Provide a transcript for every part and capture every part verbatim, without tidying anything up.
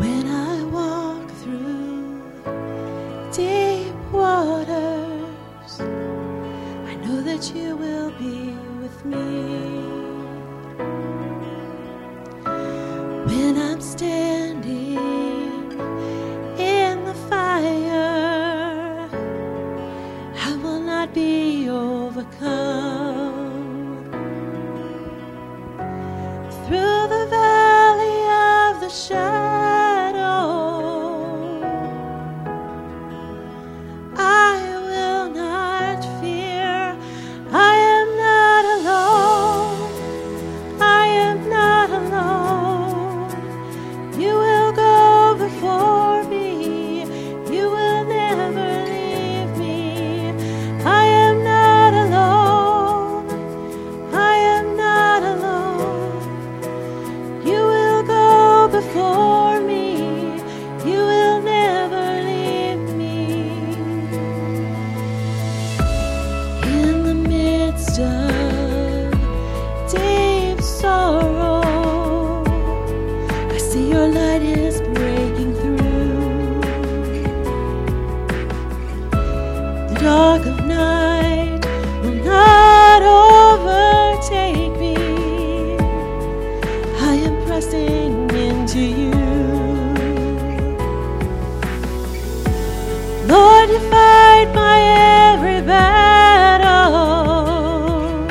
When I walk through deep waters, I know that you will be with me. When I'm standing in the fire, I will not be overcome. Through the valley of the shadow, I will not fear. I am not alone. I am not alone. You will go before me. You will never leave me. I am not alone. I am not alone. You will go before me. You will never leave me. In the midst of deep sorrow, I see your light is breaking through. The dark of night will not overtake me. I am pressing into you. Lord, you fight my every battle.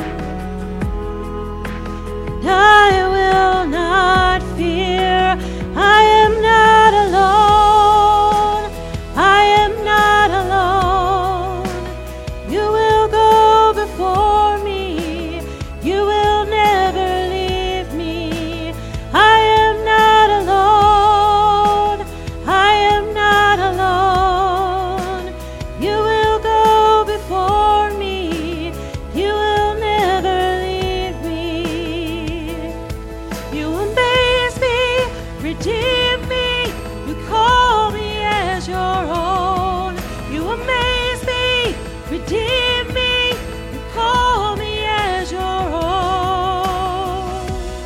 And I will not fear. I am not alone. I am not alone. You will go before me. You will never leave me. I am not alone. I am not alone. You will go before me. You will never leave me. You amaze me, redeem me. You call me as your own. You amaze me, redeem me. You call me as your own.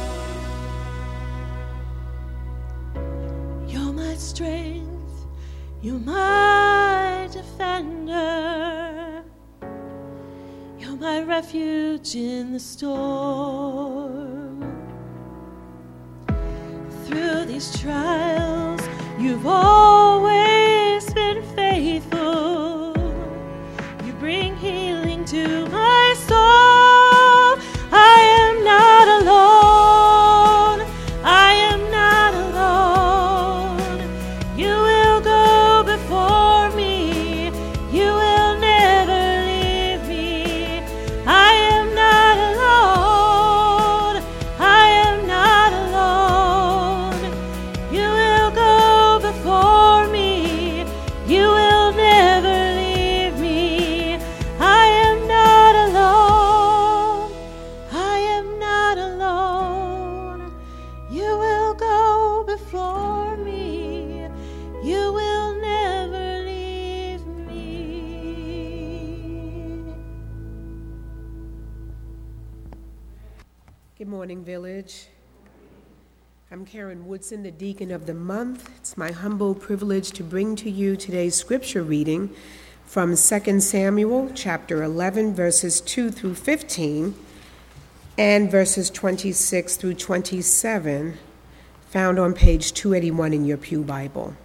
You're my strength. You're my defender. You're my refuge in the storm. Through these trials, you've always been faithful. You bring healing to my soul. I am not alone. I am not alone. You will go before me. You will never leave me. I am not alone. I am not alone. You will go before me. You will never leave me. I am not alone. I am not alone. You will go before me. You will never leave me. Good morning, Village. I'm Karen Woodson, the Deacon of the Month. It's my humble privilege to bring to you today's scripture reading from Second Samuel chapter eleven, verses two through fifteen, and verses twenty-six through twenty-seven, found on page two eighty-one in your Pew Bible.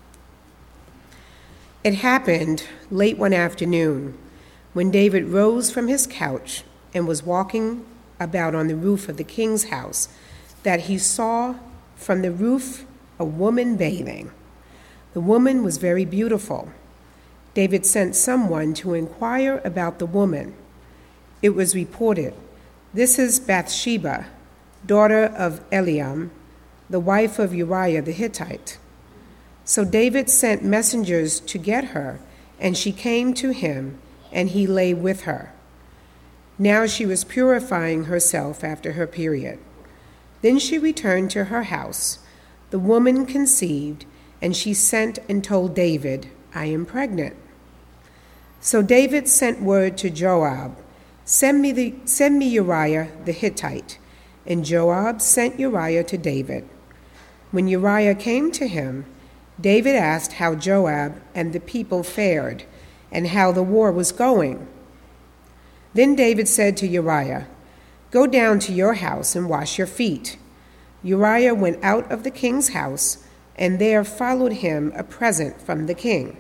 It happened late one afternoon when David rose from his couch and was walking about on the roof of the king's house, that he saw from the roof a woman bathing. The woman was very beautiful. David sent someone to inquire about the woman. It was reported, "This is Bathsheba, daughter of Eliam, the wife of Uriah the Hittite." So David sent messengers to get her, and she came to him, and he lay with her. Now she was purifying herself after her period. Then she returned to her house. The woman conceived, and she sent and told David, "I am pregnant." So David sent word to Joab, Send me, the, send me Uriah the Hittite. And Joab sent Uriah to David. When Uriah came to him, David asked how Joab and the people fared and how the war was going. Then David said to Uriah, "Go down to your house and wash your feet." Uriah went out of the king's house, and there followed him a present from the king.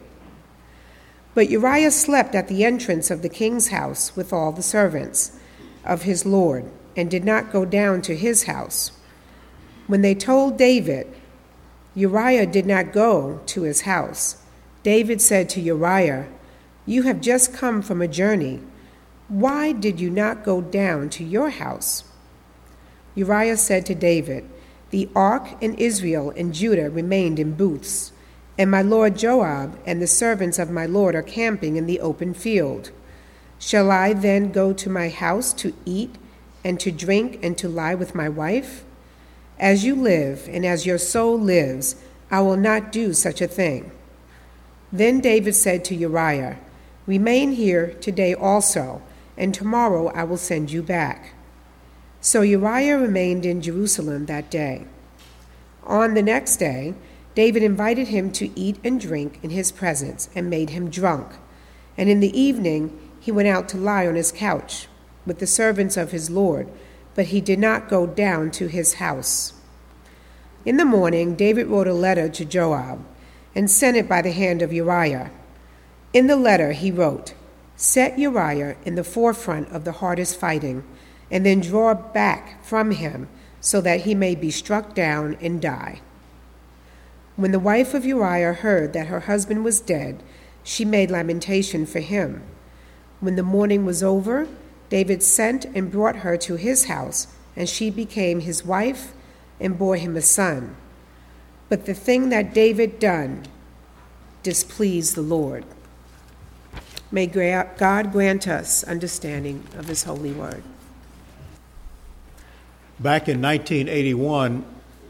But Uriah slept at the entrance of the king's house with all the servants of his lord, and did not go down to his house. When they told David, Uriah did not go to his house. David said to Uriah, "You have just come from a journey. Why did you not go down to your house?" Uriah said to David, "The ark and Israel and Judah remained in booths, and my lord Joab and the servants of my lord are camping in the open field. Shall I then go to my house to eat and to drink and to lie with my wife? As you live, and as your soul lives, I will not do such a thing." Then David said to Uriah, "Remain here today also, and tomorrow I will send you back." So Uriah remained in Jerusalem that day. On the next day, David invited him to eat and drink in his presence and made him drunk. And in the evening he went out to lie on his couch with the servants of his lord, but he did not go down to his house. In the morning, David wrote a letter to Joab and sent it by the hand of Uriah. In the letter he wrote, "Set Uriah in the forefront of the hardest fighting, and then draw back from him so that he may be struck down and die." When the wife of Uriah heard that her husband was dead, she made lamentation for him. When the mourning was over, David sent and brought her to his house, and she became his wife and bore him a son. But the thing that David done displeased the Lord. May God grant us understanding of his holy word. Back in nineteen eighty-one,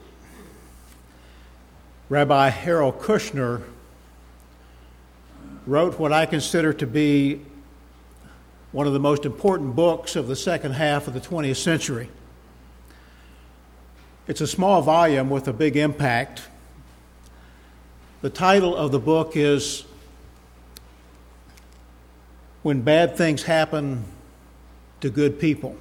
Rabbi Harold Kushner wrote what I consider to be one of the most important books of the second half of the twentieth century. It's a small volume with a big impact. The title of the book is "When Bad Things Happen to Good People."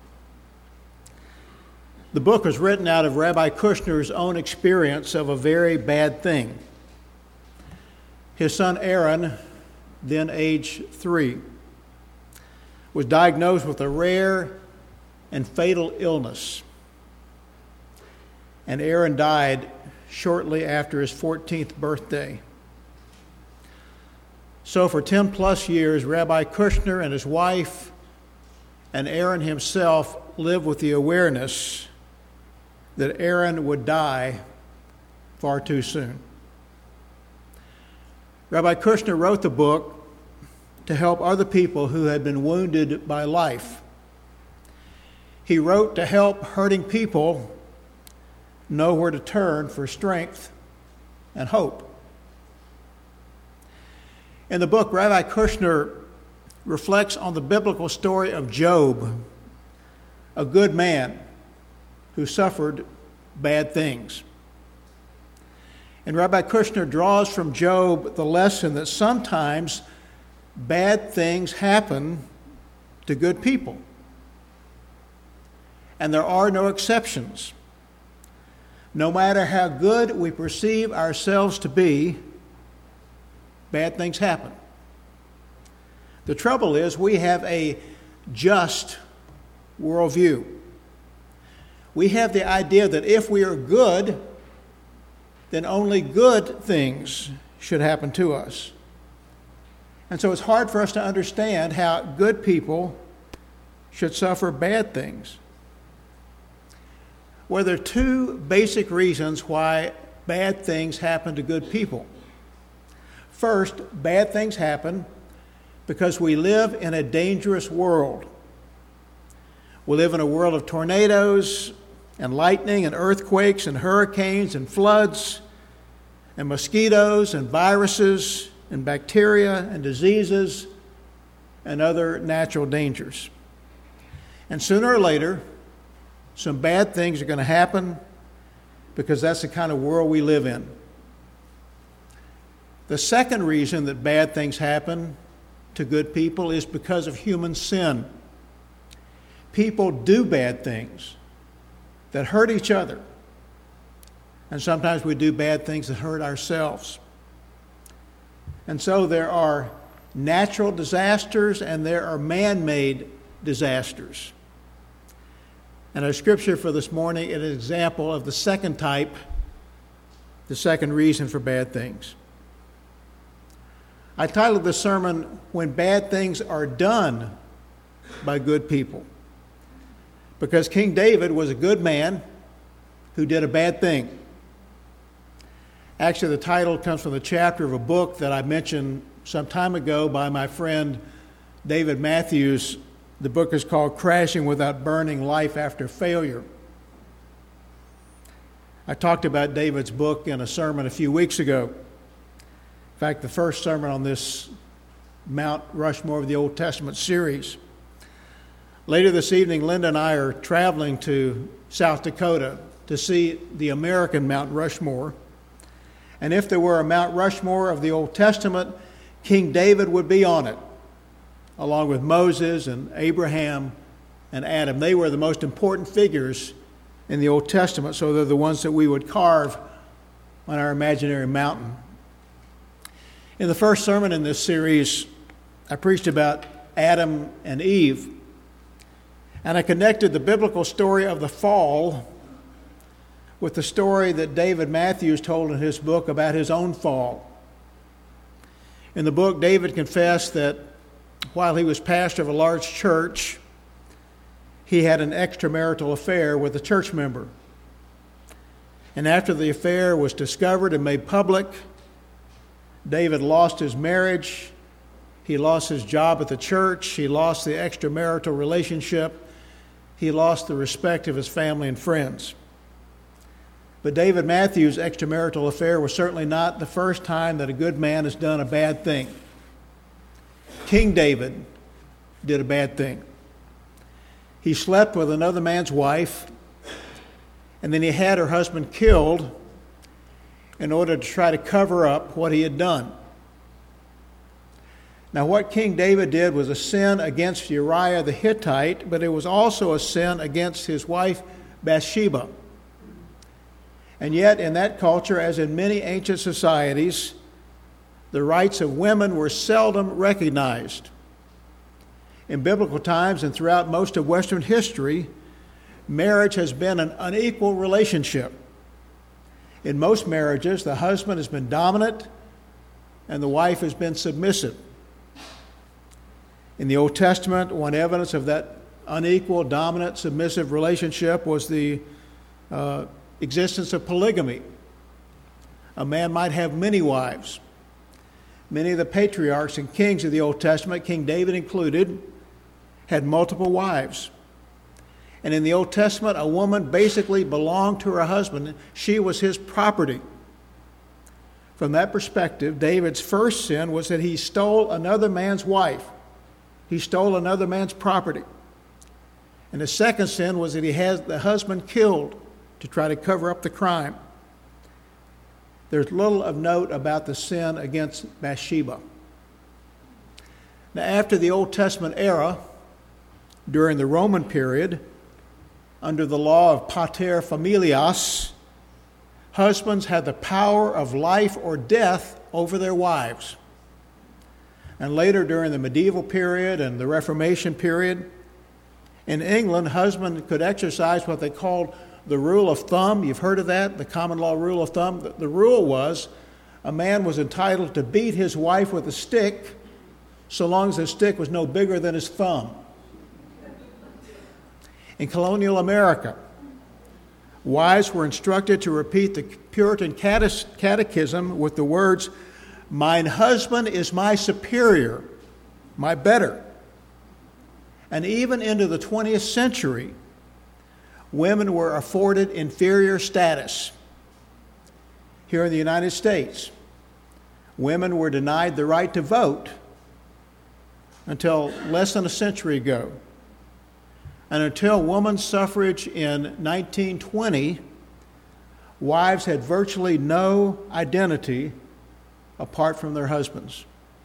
The book was written out of Rabbi Kushner's own experience of a very bad thing. His son Aaron, then age three, was diagnosed with a rare and fatal illness. And Aaron died shortly after his fourteenth birthday. So for ten plus years, Rabbi Kushner and his wife and Aaron himself lived with the awareness that Aaron would die far too soon. Rabbi Kushner wrote the book to help other people who had been wounded by life. He wrote to help hurting people know where to turn for strength and hope. In the book, Rabbi Kushner reflects on the biblical story of Job, a good man who suffered bad things. And Rabbi Kushner draws from Job the lesson that sometimes bad things happen to good people. And there are no exceptions. No matter how good we perceive ourselves to be, bad things happen. The trouble is we have a just worldview. We have the idea that if we are good, then only good things should happen to us. And so it's hard for us to understand how good people should suffer bad things. Well, there are two basic reasons why bad things happen to good people. First, bad things happen because we live in a dangerous world. We live in a world of tornadoes and lightning and earthquakes and hurricanes and floods and mosquitoes and viruses and bacteria and diseases and other natural dangers. And sooner or later, some bad things are going to happen, because that's the kind of world we live in. The second reason that bad things happen to good people is because of human sin. People do bad things that hurt each other. And sometimes we do bad things that hurt ourselves. And so there are natural disasters and there are man-made disasters. And our scripture for this morning is an example of the second type, the second reason for bad things. I titled this sermon, When Bad Things Are Done by Good People, because King David was a good man who did a bad thing. Actually, the title comes from the chapter of a book that I mentioned some time ago by my friend David Matthews. The book is called Crashing Without Burning: Life After Failure. I talked about David's book in a sermon a few weeks ago. In fact, the first sermon on this Mount Rushmore of the Old Testament series. Later this evening, Linda and I are traveling to South Dakota to see the American Mount Rushmore. And if there were a Mount Rushmore of the Old Testament, King David would be on it, along with Moses and Abraham and Adam. They were the most important figures in the Old Testament, so they're the ones that we would carve on our imaginary mountain. In the first sermon in this series, I preached about Adam and Eve, and I connected the biblical story of the fall with the story that David Matthews told in his book about his own fall. In the book, David confessed that while he was pastor of a large church, he had an extramarital affair with a church member. And after the affair was discovered and made public, David lost his marriage, he lost his job at the church, he lost the extramarital relationship, he lost the respect of his family and friends. But David Matthews' extramarital affair was certainly not the first time that a good man has done a bad thing. King David did a bad thing. He slept with another man's wife, and then he had her husband killed in order to try to cover up what he had done. Now, what King David did was a sin against Uriah the Hittite, but it was also a sin against his wife Bathsheba. And yet, in that culture, as in many ancient societies, the rights of women were seldom recognized. In biblical times and throughout most of Western history, marriage has been an unequal relationship. In most marriages, the husband has been dominant and the wife has been submissive. In the Old Testament, one evidence of that unequal, dominant, submissive relationship was the uh, existence of polygamy. A man might have many wives. Many of the patriarchs and kings of the Old Testament, King David included, had multiple wives. And in the Old Testament, a woman basically belonged to her husband. She was his property. From that perspective, David's first sin was that he stole another man's wife. He stole another man's property. And the second sin was that he had the husband killed to try to cover up the crime. There's little of note about the sin against Bathsheba. Now, after the Old Testament era, during the Roman period, under the law of pater familias, husbands had the power of life or death over their wives. And later, during the medieval period and the Reformation period, in England, husbands could exercise what they called the rule of thumb. You've heard of that, the common law rule of thumb. The, the rule was a man was entitled to beat his wife with a stick so long as the stick was no bigger than his thumb. In colonial America, wives were instructed to repeat the Puritan catechism with the words, "Mine husband is my superior, my better." And even into the twentieth century, women were afforded inferior status. Here in the United States, women were denied the right to vote until less than a century ago. And until women's suffrage in nineteen twenty, wives had virtually no identity apart from their husbands.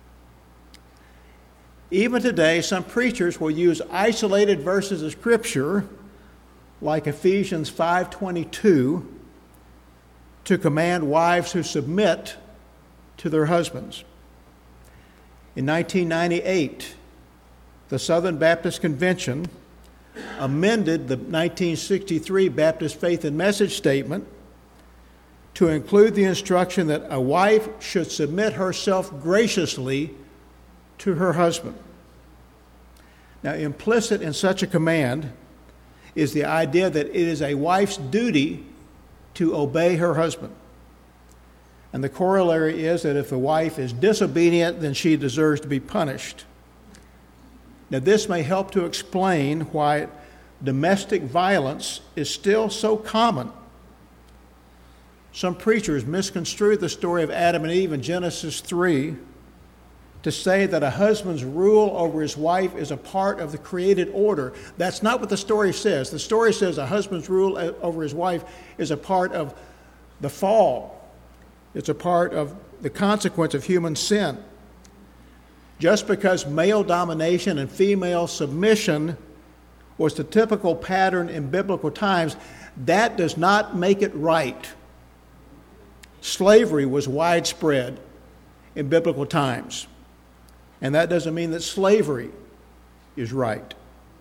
Even today, some preachers will use isolated verses of Scripture, like Ephesians five twenty-two, to command wives to submit to their husbands. In nineteen ninety-eight, the Southern Baptist Convention amended the nineteen sixty-three Baptist Faith and Message Statement to include the instruction that a wife should submit herself graciously to her husband. Now, implicit in such a command is the idea that it is a wife's duty to obey her husband. And the corollary is that if the wife is disobedient, then she deserves to be punished. Now, this may help to explain why domestic violence is still so common. Some preachers misconstrue the story of Adam and Eve in Genesis three to say that a husband's rule over his wife is a part of the created order. That's not what the story says. The story says a husband's rule over his wife is a part of the fall. It's a part of the consequence of human sin. Just because male domination and female submission was the typical pattern in biblical times, that does not make it right. Slavery was widespread in biblical times, and that doesn't mean that slavery is right.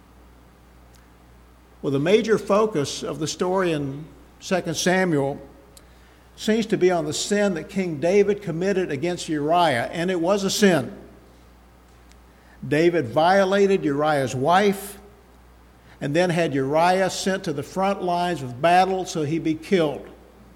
Well, the major focus of the story in Second Samuel seems to be on the sin that King David committed against Uriah, and it was a sin. David violated Uriah's wife and then had Uriah sent to the front lines of battle so he'd be killed.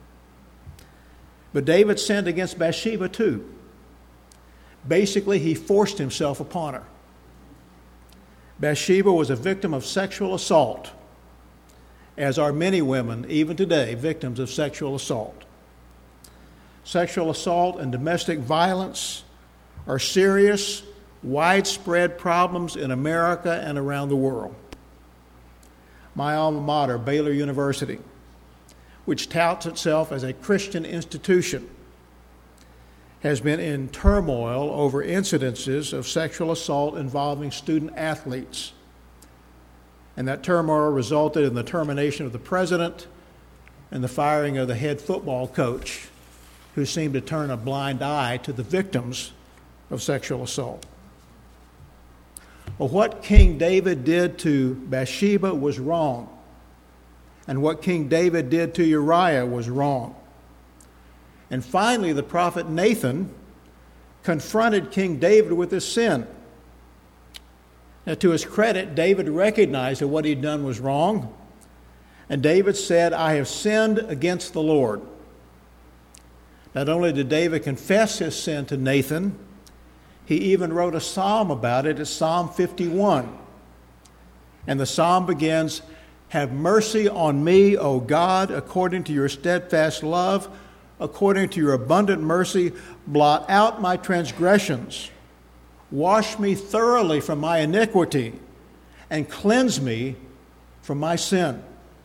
But David sinned against Bathsheba too. Basically, he forced himself upon her. Bathsheba was a victim of sexual assault, as are many women, even today, victims of sexual assault. Sexual assault and domestic violence are serious, widespread problems in America and around the world. My alma mater, Baylor University, which touts itself as a Christian institution, has been in turmoil over incidences of sexual assault involving student athletes. And that turmoil resulted in the termination of the president and the firing of the head football coach, who seemed to turn a blind eye to the victims of sexual assault. Well, what King David did to Bathsheba was wrong, and what King David did to Uriah was wrong. And finally, the prophet Nathan confronted King David with his sin. Now, to his credit, David recognized that what he'd done was wrong, and David said, "I have sinned against the Lord." Not only did David confess his sin to Nathan, he even wrote a psalm about it. It's Psalm fifty-one. And the psalm begins, "Have mercy on me, O God, according to your steadfast love, according to your abundant mercy, blot out my transgressions. Wash me thoroughly from my iniquity, and cleanse me from my sin."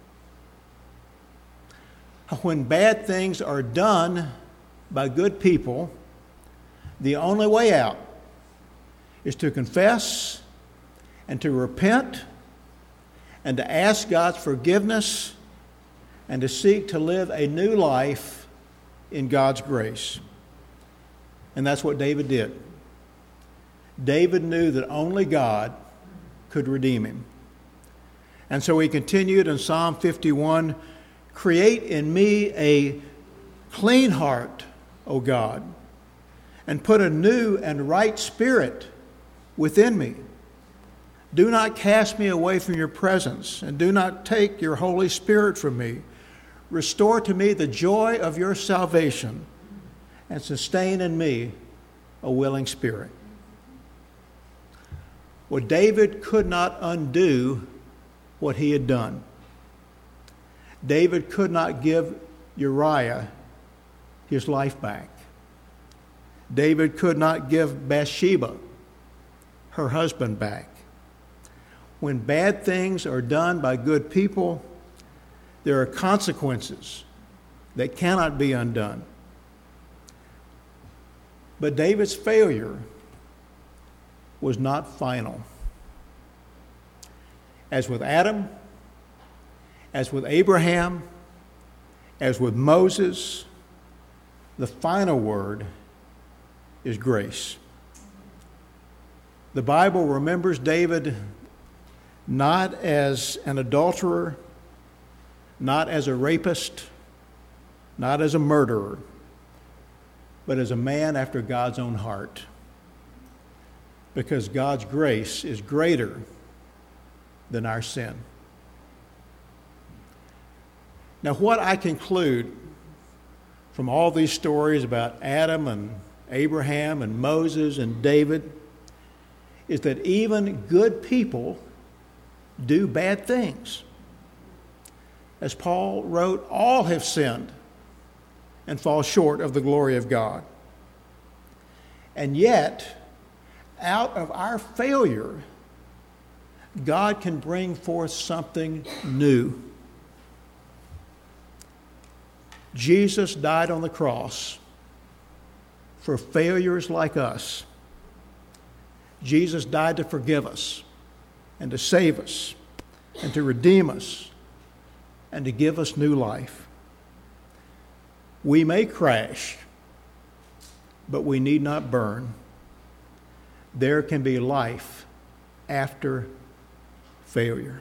When bad things are done by good people, the only way out is to confess and to repent and to ask God's forgiveness and to seek to live a new life in God's grace. And that's what David did. David knew that only God could redeem him. And so he continued in Psalm fifty-one, "Create in me a clean heart, O God, and put a new and right spirit within me. Do not cast me away from your presence, and do not take your Holy Spirit from me. Restore to me the joy of your salvation, and sustain in me a willing spirit." Well, David could not undo what he had done. David could not give Uriah his life back. David could not give Bathsheba her husband back. When bad things are done by good people, there are consequences that cannot be undone. But David's failure was not final. As with Adam, as with Abraham, as with Moses, the final word is grace. The Bible remembers David not as an adulterer, not as a rapist, not as a murderer, but as a man after God's own heart. Because God's grace is greater than our sin. Now, what I conclude from all these stories about Adam and Abraham and Moses and David is that even good people do bad things. As Paul wrote, all have sinned and fall short of the glory of God. And yet, out of our failure, God can bring forth something new. Jesus died on the cross for failures like us. Jesus died to forgive us and to save us and to redeem us and to give us new life. We may crash, but we need not burn. There can be life after failure.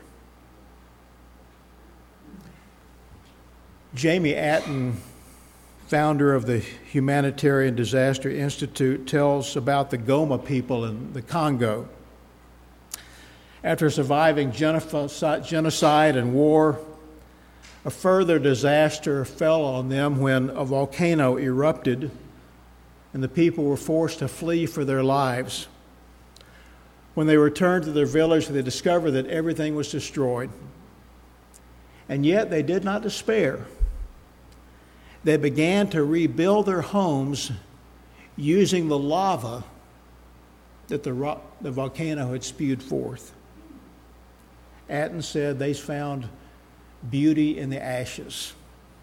Jamie Atten, founder of the Humanitarian Disaster Institute, tells about the Goma people in the Congo. After surviving genocide and war, a further disaster fell on them when a volcano erupted and the people were forced to flee for their lives. When they returned to their village, they discovered that everything was destroyed. And yet they did not despair. They began to rebuild their homes using the lava that the, ro- the volcano had spewed forth. Atten said they found beauty in the ashes.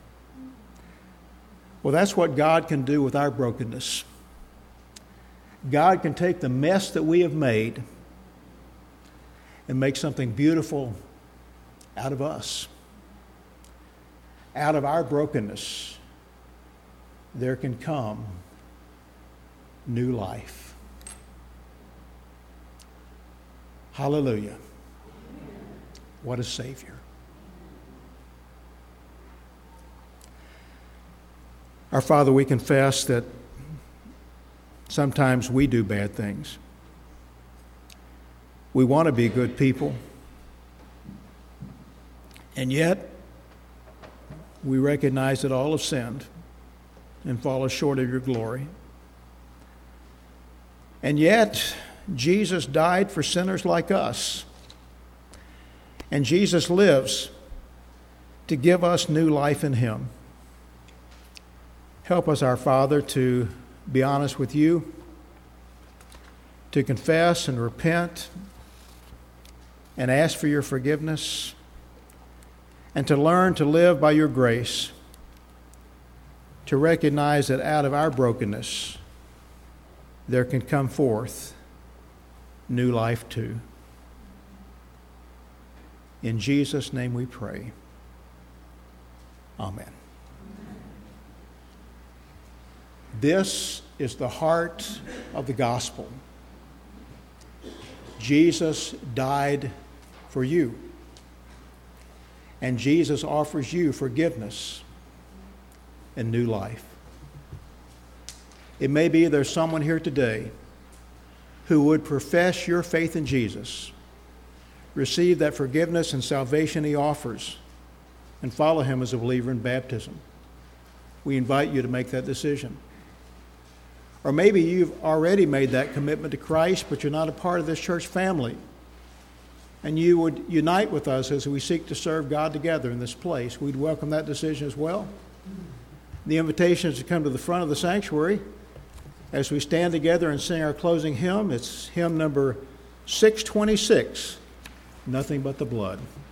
Well, that's what God can do with our brokenness. God can take the mess that we have made and make something beautiful out of us. Out of our brokenness, there can come new life. Hallelujah. What a Savior. Our Father, we confess that sometimes we do bad things. We want to be good people. And yet, we recognize that all have sinned and fall short of your glory. And yet, Jesus died for sinners like us. And Jesus lives to give us new life in him. Help us, our Father, to be honest with you, to confess and repent and ask for your forgiveness, and to learn to live by your grace, to recognize that out of our brokenness, there can come forth new life too. In Jesus' name we pray. Amen. This is the heart of the gospel. Jesus died for you. And Jesus offers you forgiveness and new life. It may be there's someone here today who would profess your faith in Jesus, receive that forgiveness and salvation he offers, and follow him as a believer in baptism. We invite you to make that decision. Or maybe you've already made that commitment to Christ, but you're not a part of this church family. And you would unite with us as we seek to serve God together in this place. We'd welcome that decision as well. The invitation is to come to the front of the sanctuary as we stand together and sing our closing hymn. It's hymn number six twenty-six, Nothing But the Blood.